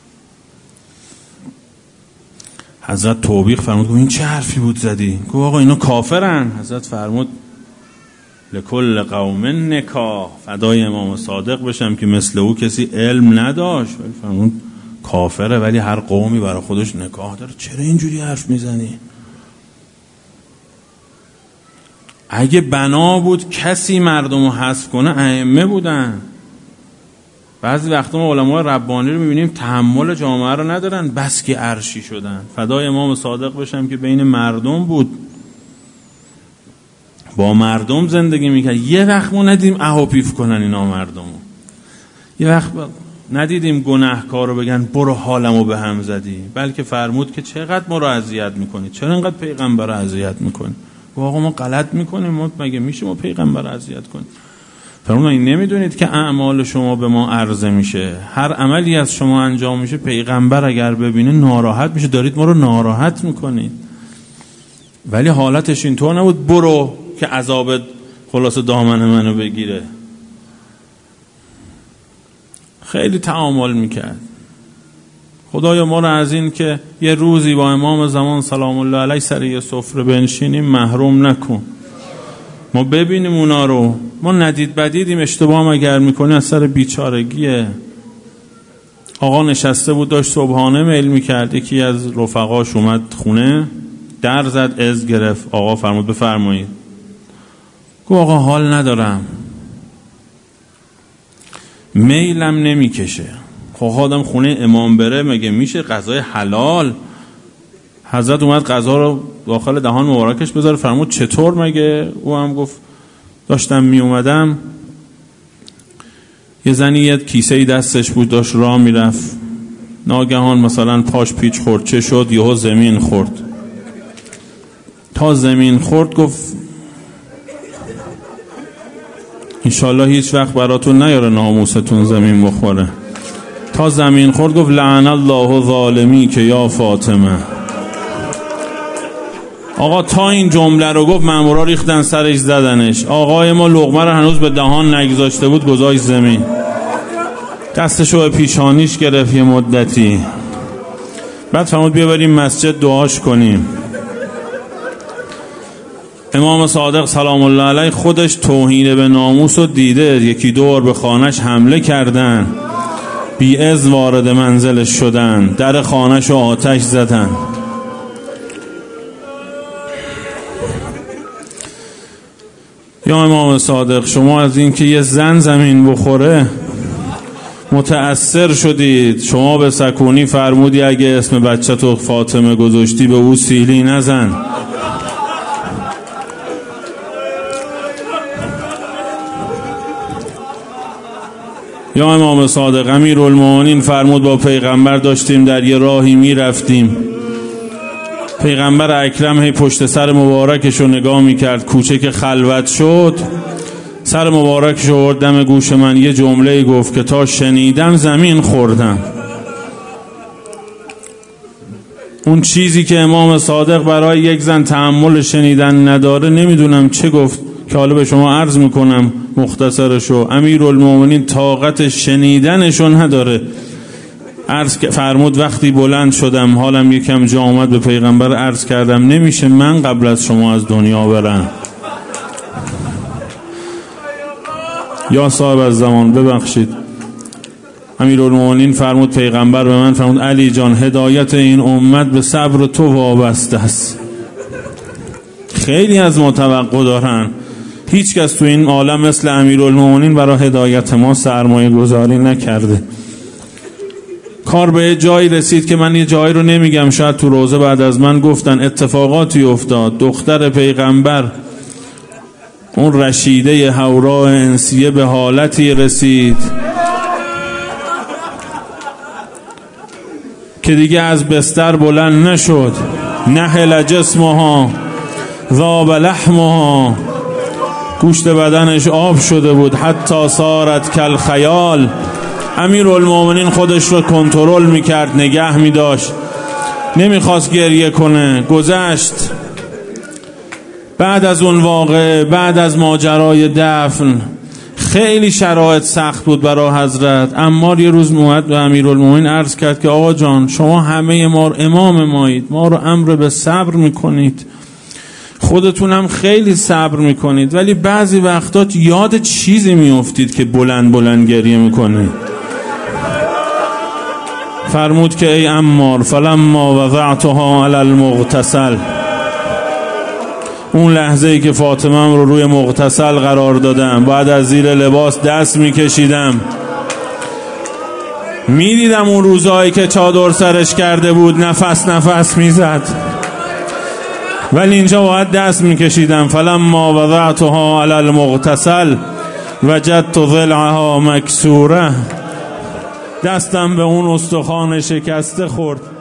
حضرت توبیخ فرمود، این چه حرفی بود زدی؟ گفت آقا اینا کافرن. حضرت فرمود لکل قوم نکاح، فدای امام صادق بشم که مثل او کسی علم نداشت. ولی فرمود کافره ولی هر قومی برای خودش نکاح داره. چرا اینجوری حرف میزنی؟ اگه بنا بود کسی مردم رو حذف کنه ائمه بودن. بعضی وقتا ما علمای ربانی رو میبینیم تحمل جامعه رو ندارن، بس که عرشی شدن. فدای امام صادق بشم که بین مردم بود، با مردم زندگی میکرد. یه وقت ما ندیدیم اهاپیف کنن اینا مردم، یه وقت ندیدیم گناهکار رو بگن برو حالمو به هم زدی، بلکه فرمود که چقدر ما رو اذیت میکنی، چرا اینقدر پیغمبر رو اذیت میکنی؟ آقا ما غلط میکنیم، ما مگه میشه ما پیغمبر رو اذیت کنیم؟ فرمود این نمیدونید که اعمال شما به ما عرضه میشه، هر عملی از شما انجام میشه پیغمبر اگر ببینه ناراحت میشه، دارید ما رو ناراحت میکنید. ولی حالتش اینطور نبود برو که عذاب خلاص دامن منو بگیره. خیلی تعامل میکرد. خدایا ما رو از این که یه روزی با امام زمان سلام الله علیه سر یه سفره بنشینیم محروم نکن. ما ببینیم اونا رو، ما ندید بدیدیم، اشتباه هم اگر میکنی از سر بیچارگیه. آقا نشسته بود داشت صبحانه میل میکرد، یکی از رفقاش اومد خونه در زد، از گرفت. آقا فرمود بفرمایید. گفت آقا حال ندارم، میلم نمیکشه. خب آدم خونه امام بره مگه میشه غذای حلال؟ حضرت اومد غذا رو داخل دهان مبارکش بذاره. فرمود چطور مگه؟ او هم گفت داشتم می اومدم یه زنی یه کیسه‌ای دستش بود داشت راه میرفت، ناگهان مثلا پاش پیچ خورد، چه شد؟ یهو زمین خورد. تا زمین خورد گفت انشالله هیچ وقت براتون نیاره ناموستون زمین بخوره. تا زمین خورد گفت لعن الله ظالمی که یا فاطمه. آقا تا این جمله رو گفت مامورا ریختن سرش زدنش. آقای ما لقمه رو هنوز به دهان نگذاشته بود گذاشت زمین، دستشو به پیشانیش گرفت یه مدتی، بعد فرمود بیا بریم مسجد دعاش کنیم. امام صادق سلام الله علیه خودش توهین به ناموس رو دیده، یکی دور به خانش حمله کردن، بی اذن وارد منزلش شدن، در خانش رو آتش زدن. یا امام صادق شما از این که یه زن زمین بخوره متأثر شدید، شما به سکونی فرمودی اگه اسم بچه تو فاطمه گذاشتی به او سیلی نزن. یا امام صادق امیرالمومنین فرمود با پیغمبر داشتیم در یه راهی می رفتیم، پیغمبر اکرم هی پشت سر مبارکش رو نگاه می کرد، کوچه که خلوت شد سر مبارکش رو دم گوش من یه جمله گفت که تا شنیدم زمین خوردم. اون چیزی که امام صادق برای یک زن تحمل شنیدن نداره نمیدونم چه گفت که حالا به شما عرض میکنم مختصرشو. امیرالمومنین طاقت شنیدنشو نداره. عرض فرمود وقتی بلند شدم حالم یکم جا اومد، به پیغمبر عرض کردم نمیشه من قبل از شما از دنیا برم. یا صاحب از زمان ببخشید. امیرالمومنین فرمود پیغمبر به من فرمود علی جان هدایت این امت به صبر تو وابسته است. خیلی از ما توقع دارن، هیچ کس تو این عالم مثل امیرالمومنین برای هدایت ما سرمایه گذاری نکرده. کار به جایی رسید که من یه جایی رو نمیگم، شاید تو روزه بعد از من گفتن، اتفاقاتی افتاد. دختر پیغمبر اون رشیده حورا انسیه به حالتی رسید که دیگه از بستر بلند نشد. نحل جسمها ذاب لحمها، گوشت بدنش آب شده بود. حتی صارت کل خیال. امیرالمومنین خودش رو کنترل میکرد، نگه میداشت، نمیخواست گریه کنه. گذشت. بعد از اون واقعه، بعد از ماجرای دفن، خیلی شرایط سخت بود برای حضرت. عمار یه روز اومد به امیرالمومنین عرض کرد که آقا جان شما همه ما امام مایید، ما رو امر به صبر میکنید، خودتونم خیلی صبر میکنید، ولی بعضی وقتات یاد چیزی میافتید که بلند بلند گریه میکنید. فرمود که ای عمار فلما وضعتها علی المغتسل، اون لحظه ای که فاطمه رو روی مغتسل قرار دادم، بعد از زیر لباس دست میکشیدم، میدیدم اون روزایی که چادر سرش کرده بود نفس نفس میزد، ولی اینجا باید دست میکشیدم. فلما وضعتها علی المغتسل وجدت ضلعها مکسوره، دستم به اون استخوان شکسته خورد.